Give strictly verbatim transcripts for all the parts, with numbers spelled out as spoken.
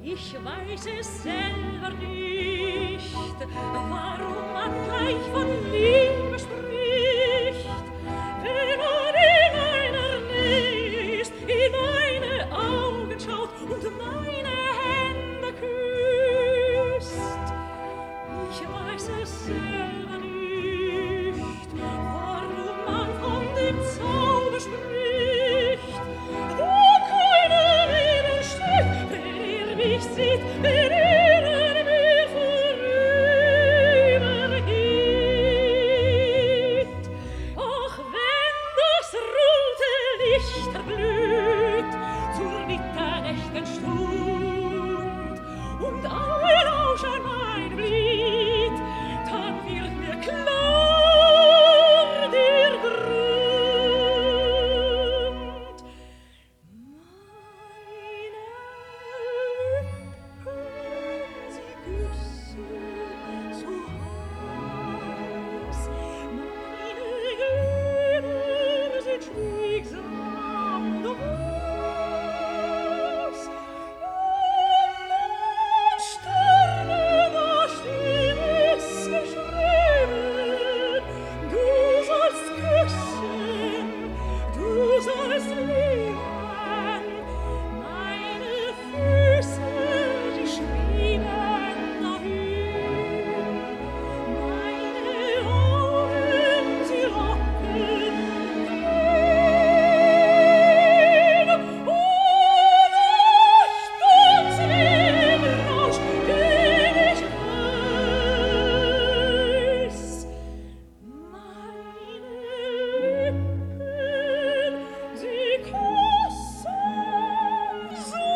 Ich weiß es selber nicht, warum man gleich von Liebe spricht, wenn man in meiner Nähe ist, in meine Augen schaut und meine Hände küsst. Ich weiß es selber nicht, warum man von dem Zauber spricht, wo keiner widersteht, wenn er mich sieht, wenn er an mir vorübergeht. Ach, wenn das rote Licht erblüht zur mitternächten Stund und alle lauschen mein Lied, dann wird mir klar der Grund. Meine Lippen, sie küssen so heiß, meine Glieder sind schweigsam und weiß, und an Sternen da steht es geschrieben, du sollst küssen, du sollst lieben. Meine Füße, die schweben dahin, meine Augen, sie locken gehen. Oh, Nacht und Seelenrausch, den ich weiß. Meine Lippen, sie küssen so heiß.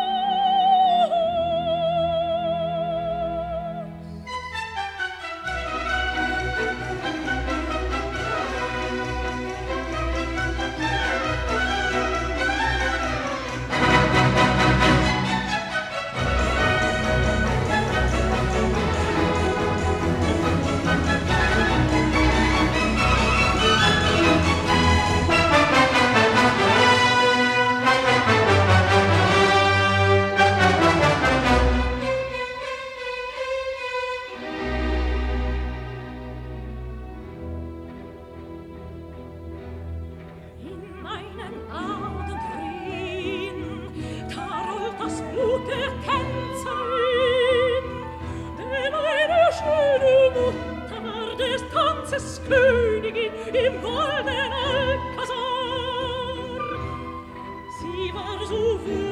In meinen Augen drin, da rollt das Blut der Tänzerin, denn eine schöne Mutter war des Tanzes Königin im goldenen Alcazar. Sie war so